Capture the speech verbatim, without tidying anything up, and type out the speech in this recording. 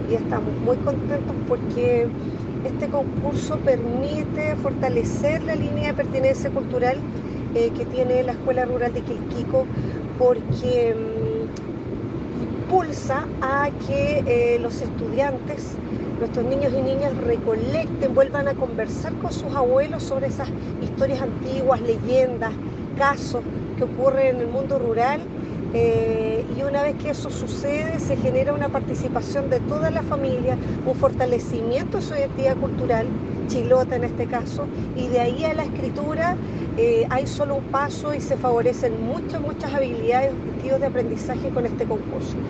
y estamos muy contentos porque este concurso permite fortalecer la línea de pertenencia cultural eh, que tiene la Escuela Rural de Quilquico, porque mm, impulsa a que eh, los estudiantes, nuestros niños y niñas, recolecten, vuelvan a conversar con sus abuelos sobre esas historias antiguas, leyendas, casos que ocurren en el mundo rural. Eh, y una vez que eso sucede, se genera una participación de toda la familia, un fortalecimiento de su identidad cultural, chilota en este caso, y de ahí a la escritura eh, hay solo un paso y se favorecen muchas, muchas habilidades, objetivos de aprendizaje con este concurso.